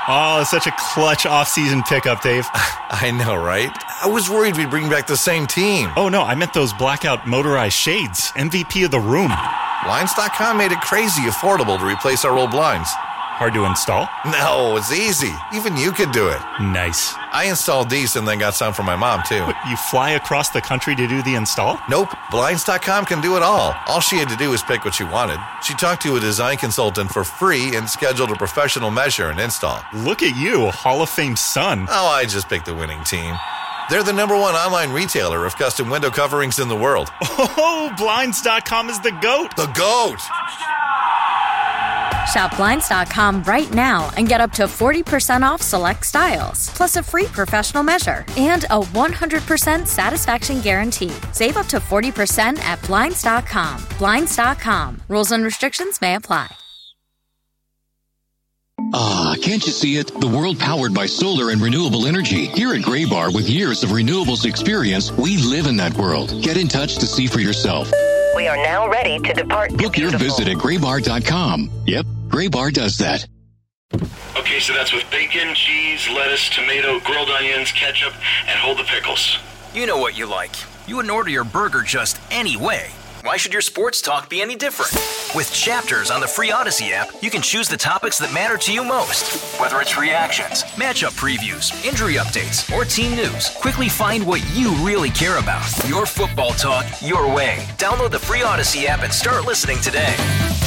Oh, such a clutch off-season pickup, Dave. I know, right? I was worried we'd bring back the same team. Oh, no, I meant those blackout motorized shades. MVP of the room. Blinds.com made it crazy affordable to replace our old blinds. Hard to install? No, it's easy. Even you could do it. Nice. I installed these and then got some for my mom, too. What, you fly across the country to do the install? Nope. Blinds.com can do it all. All she had to do was pick what she wanted. She talked to a design consultant for free and scheduled a professional measure and install. Look at you, Hall of Fame son. Oh, I just picked the winning team. They're the #1 online retailer of custom window coverings in the world. Oh, Blinds.com is the GOAT. The GOAT! Shop Blinds.com right now and get up to 40% off select styles, plus a free professional measure and a 100% satisfaction guarantee. Save up to 40% at Blinds.com. Blinds.com. Rules and restrictions may apply. Ah, can't you see it? The world powered by solar and renewable energy. Here at Graybar, with years of renewables experience, we live in that world. Get in touch to see for yourself. We are now ready to depart. Book your visit at graybar.com. Yep, Graybar does that. Okay, so that's with bacon, cheese, lettuce, tomato, grilled onions, ketchup, and hold the pickles. You know what you like. You wouldn't order your burger just any way. Why should your sports talk be any different? With Chapters on the free Odyssey app, you can choose the topics that matter to you most. Whether it's reactions, matchup previews, injury updates, or team news, quickly find what you really care about. Your football talk, your way. Download the free Odyssey app and start listening today.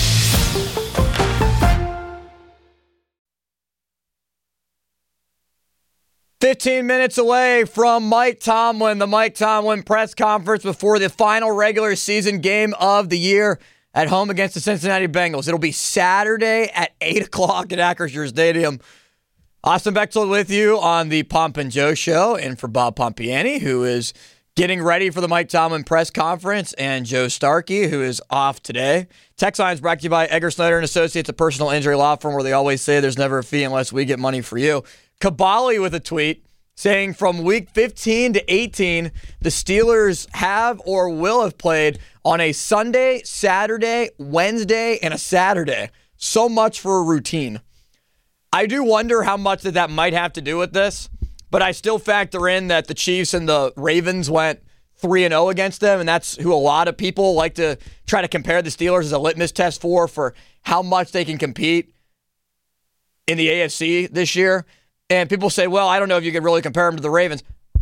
"15 minutes away from Mike Tomlin, the Mike Tomlin press conference before the final regular season game of the year at home against the Cincinnati Bengals. It'll be Saturday at 8 o'clock at Acrisure Stadium. Austin Bechtold with you on the Pomp and Joe Show, and for Bob Pompiani, who is getting ready for the Mike Tomlin press conference, and Joe Starkey, who is off today. Text line is brought to you by Egger Snyder & Associates, a personal injury law firm where they always say there's never a fee unless we get money for you. Kabali with a tweet saying from week 15 to 18, the Steelers have or will have played on a Sunday, Saturday, Wednesday, and a Saturday. So much for a routine. I do wonder how much that might have to do with this, but I still factor in that the Chiefs and the Ravens went 3-0 against them, and that's who a lot of people like to try to compare the Steelers as a litmus test for how much they can compete in the AFC this year. And people say, well, I don't know if you could really compare them to the Ravens.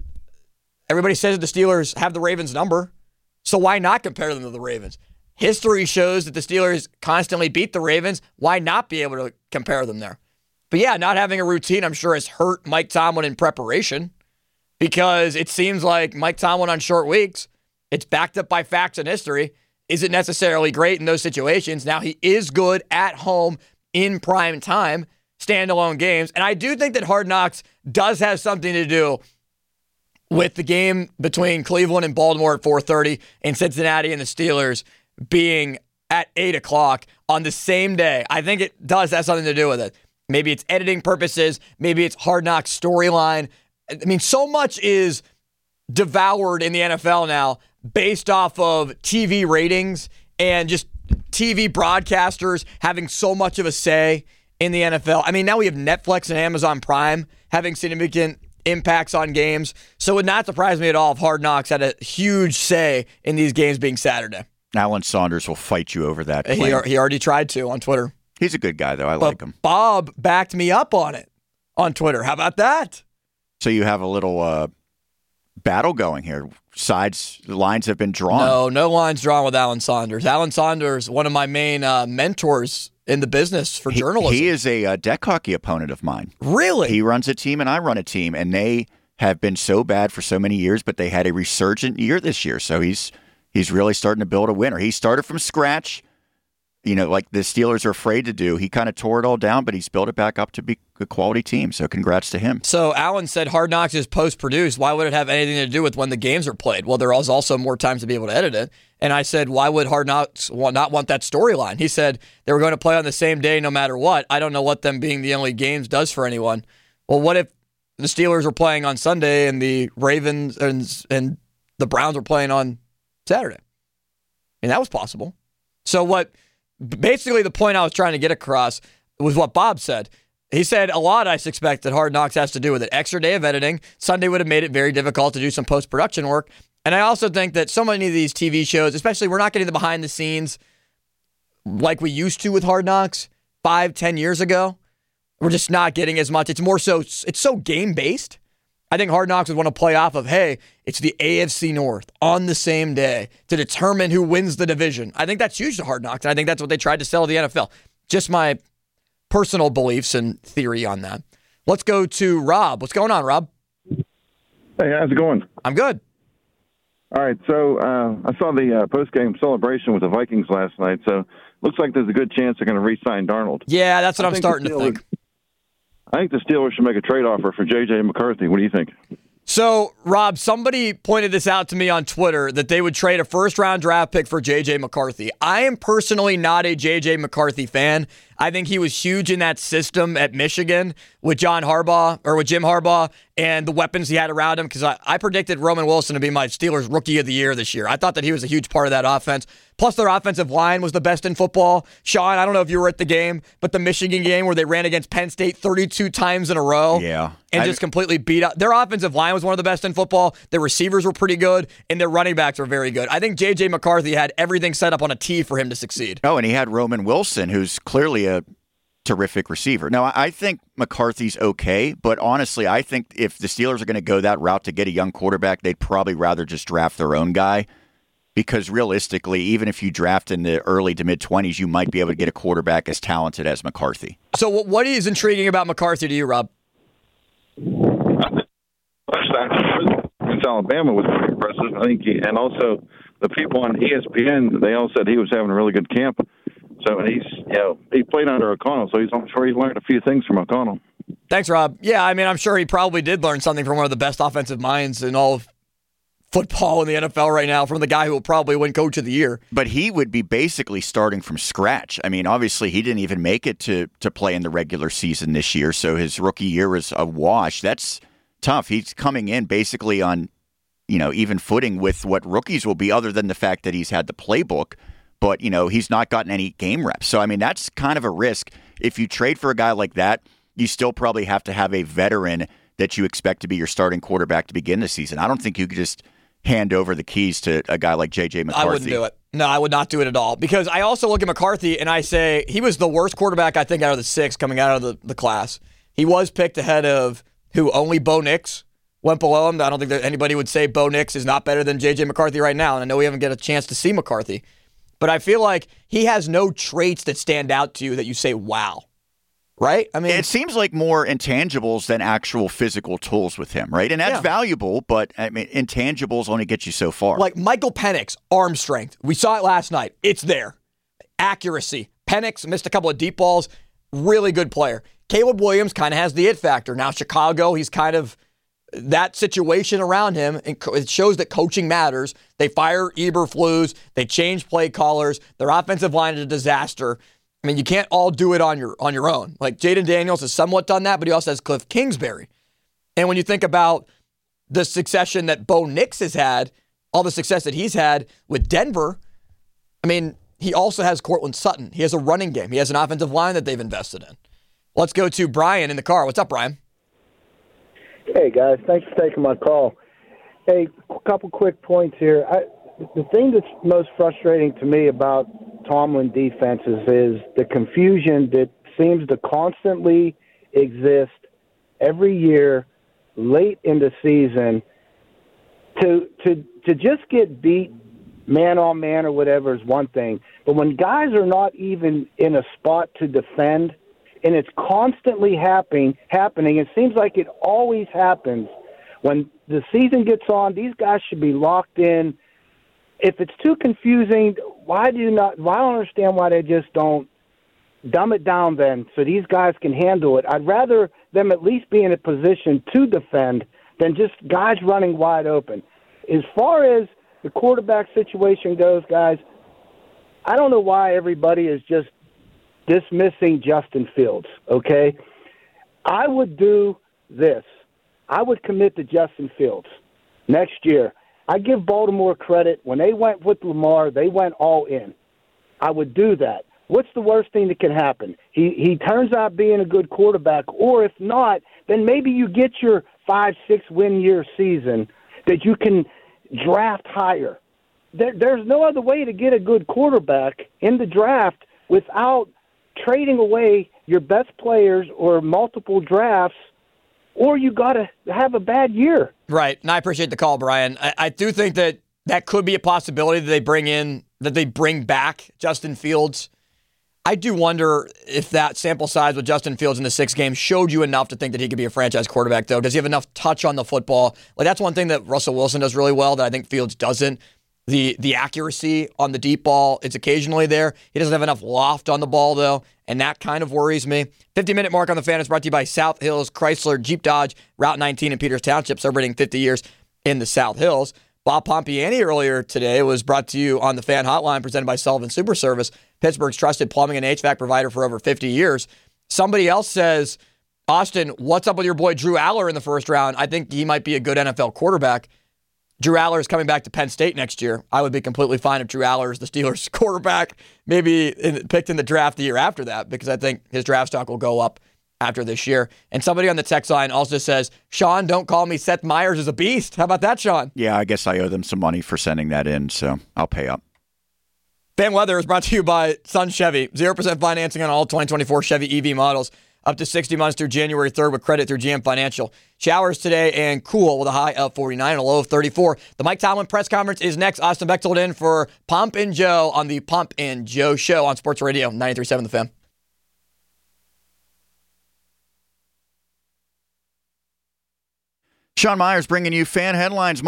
Everybody says that the Steelers have the Ravens number, so why not compare them to the Ravens? History shows that the Steelers constantly beat the Ravens. Why not be able to compare them there? But yeah, not having a routine, I'm sure, has hurt Mike Tomlin in preparation because it seems like Mike Tomlin on short weeks, it's backed up by facts and history, isn't necessarily great in those situations. Now he is good at home in prime time, standalone games. And I do think that Hard Knocks does have something to do with the game between Cleveland and Baltimore at 4:30 and Cincinnati and the Steelers being at 8 o'clock on the same day. I think it does have something to do with it. Maybe it's editing purposes. Maybe it's Hard Knocks storyline. I mean, so much is devoured in the NFL now based off of TV ratings and just TV broadcasters having so much of a say in the NFL. I mean, now we have Netflix and Amazon Prime having significant impacts on games. So it would not surprise me at all if Hard Knocks had a huge say in these games being Saturday. Alan Saunders will fight you over that claim. He already tried to on Twitter. He's a good guy, though. I like him. Bob backed me up on it on Twitter. How about that? So you have a little battle going here. Lines have been drawn. No lines drawn with Alan Saunders. Alan Saunders, one of my main mentors in the business for journalism. He is a deck hockey opponent of mine. Really? He runs a team and I run a team, and they have been so bad for so many years, but they had a resurgent year this year. So he's really starting to build a winner. He started from scratch, like the Steelers are afraid to do. He kind of tore it all down, but he's built it back up to be a quality team. So congrats to him. So Alan said Hard Knocks is post-produced. Why would it have anything to do with when the games are played? Well, there is also more time to be able to edit it. And I said, why would Hard Knocks not want that storyline? He said they were going to play on the same day no matter what. I don't know what them being the only games does for anyone. Well, what if the Steelers were playing on Sunday and the Ravens and the Browns were playing on Saturday? And that was possible. So basically the point I was trying to get across was what Bob said. He said a lot, I suspect, that Hard Knocks has to do with it. Extra day of editing. Sunday would have made it very difficult to do some post-production work. And I also think that so many of these TV shows, especially we're not getting the behind the scenes like we used to with Hard Knocks 5-10 years ago. We're just not getting as much. It's more so, it's so game-based. I think Hard Knocks would want to play off of, hey, it's the AFC North on the same day to determine who wins the division. I think that's huge to Hard Knocks, and I think that's what they tried to sell to the NFL. Just my personal beliefs and theory on that. Let's go to Rob. What's going on, Rob? Hey, how's it going? I'm good. All right, so I saw the post-game celebration with the Vikings last night, so looks like there's a good chance they're going to re-sign Darnold. Yeah, that's what I'm starting to think. I think the Steelers should make a trade offer for J.J. McCarthy. What do you think? So, Rob, somebody pointed this out to me on Twitter that they would trade a first-round draft pick for J.J. McCarthy. I am personally not a J.J. McCarthy fan. I think he was huge in that system at Michigan with Jim Harbaugh, and the weapons he had around him, because I predicted Roman Wilson to be my Steelers Rookie of the Year this year. I thought that he was a huge part of that offense. Plus, their offensive line was the best in football. Sean, I don't know if you were at the game, but the Michigan game where they ran against Penn State 32 times in a row and just completely beat up. Their offensive line was one of the best in football. Their receivers were pretty good, and their running backs were very good. I think J.J. McCarthy had everything set up on a tee for him to succeed. Oh, and he had Roman Wilson, who's clearly a terrific receiver. Now, I think McCarthy's okay, but honestly, I think if the Steelers are going to go that route to get a young quarterback, they'd probably rather just draft their own guy, because realistically, even if you draft in the early to mid-20s, you might be able to get a quarterback as talented as McCarthy. So what is intriguing about McCarthy to you, Rob? Against Alabama was pretty impressive. I think and also the people on ESPN, they all said he was having a really good camp. So, and he played under O'Connell, so I'm sure he's learned a few things from O'Connell. Thanks, Rob. Yeah, I mean, I'm sure he probably did learn something from one of the best offensive minds in all of football in the NFL right now, from the guy who will probably win Coach of the Year. But he would be basically starting from scratch. I mean, obviously, he didn't even make it to play in the regular season this year, so his rookie year was a wash. That's tough. He's coming in basically on, even footing with what rookies will be, other than the fact that he's had the playbook. But, he's not gotten any game reps. So, I mean, that's kind of a risk. If you trade for a guy like that, you still probably have to have a veteran that you expect to be your starting quarterback to begin the season. I don't think you could just hand over the keys to a guy like J.J. McCarthy. I wouldn't do it. No, I would not do it at all. Because I also look at McCarthy and I say he was the worst quarterback, I think, out of the six coming out of the class. He was picked ahead of only Bo Nix went below him. I don't think that anybody would say Bo Nix is not better than J.J. McCarthy right now. And I know we haven't get a chance to see McCarthy. But I feel like he has no traits that stand out to you that you say, wow. Right? I mean, it seems like more intangibles than actual physical tools with him, right? And that's valuable, but I mean, intangibles only get you so far. Like Michael Penix, arm strength. We saw it last night. It's there. Accuracy. Penix missed a couple of deep balls. Really good player. Caleb Williams kind of has the it factor. Now, Chicago, he's kind of that situation around him, and it shows that coaching matters. They fire Eberflus. They change play callers. Their offensive line is a disaster. I mean, you can't all do it on your own. Like, Jaden Daniels has somewhat done that, but he also has Cliff Kingsbury. And when you think about the succession that Bo Nix has had, all the success that he's had with Denver, I mean, he also has Cortland Sutton. He has a running game. He has an offensive line that they've invested in. Let's go to Brian in the car. What's up, Brian? Hey, guys. Thanks for taking my call. Hey, a couple quick points here. The thing that's most frustrating to me about Tomlin defenses is the confusion that seems to constantly exist every year late in the season to just get beat man on man or whatever is one thing. But when guys are not even in a spot to defend, and it's constantly happening, it seems like it always happens. When the season gets on, these guys should be locked in. If it's too confusing, I don't understand why they just don't dumb it down then so these guys can handle it. I'd rather them at least be in a position to defend than just guys running wide open. As far as the quarterback situation goes, guys, I don't know why everybody is just dismissing Justin Fields, okay? I would do this. I would commit to Justin Fields next year. I give Baltimore credit. When they went with Lamar, they went all in. I would do that. what's the worst thing that can happen? He turns out being a good quarterback, or if not, then maybe you get your 5-6 win year season that you can draft higher. There's no other way to get a good quarterback in the draft without trading away your best players or multiple drafts, or you got to have a bad year. Right, and I appreciate the call, Brian. I do think that could be a possibility that they bring back Justin Fields. I do wonder if that sample size with Justin Fields in the 6 games showed you enough to think that he could be a franchise quarterback, though. Does he have enough touch on the football? Like, that's one thing that Russell Wilson does really well that I think Fields doesn't. The accuracy on the deep ball, it's occasionally there. He doesn't have enough loft on the ball, though, and that kind of worries me. 50-minute mark on the Fan is brought to you by South Hills Chrysler Jeep Dodge, Route 19 in Peters Township, celebrating 50 years in the South Hills. Bob Pompiani earlier today was brought to you on the Fan Hotline presented by Sullivan Super Service, Pittsburgh's trusted plumbing and HVAC provider for over 50 years. Somebody else says, Austin, what's up with your boy Drew Aller in the first round? I think he might be a good NFL quarterback. Drew Aller is coming back to Penn State next year. I would be completely fine if Drew Aller is the Steelers' quarterback, maybe picked in the draft the year after that, because I think his draft stock will go up after this year. And somebody on the text line also says, Sean, don't call me Seth Meyers is a beast. How about that, Sean? Yeah, I guess I owe them some money for sending that in, so I'll pay up. Fan Weather is brought to you by Sun Chevy. 0% financing on all 2024 Chevy EV models. Up to 60 months through January 3rd with credit through GM Financial. Showers today and cool with a high of 49 and a low of 34. The Mike Tomlin press conference is next. Austin Bechtold in for Pomp and Joe on the Pomp and Joe Show on Sports Radio 93.7 The Fan. Sean Myers bringing you Fan Headlines.